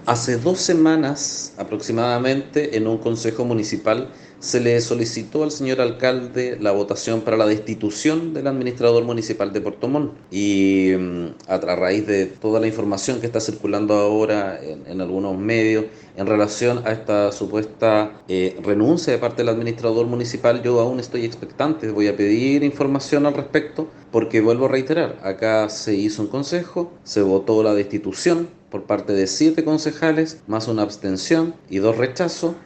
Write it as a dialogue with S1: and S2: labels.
S1: Hace 2 semanas aproximadamente, en un consejo municipal, se le solicitó al señor alcalde la votación para la destitución del administrador municipal de Puerto Montt. Y a raíz de toda la información que está circulando ahora en algunos medios en relación a esta supuesta renuncia de parte del administrador municipal, yo aún estoy expectante. Voy a pedir información al respecto porque vuelvo a reiterar, acá se hizo un consejo, se votó la destitución por parte de 7 concejales, más una abstención y 2 rechazos,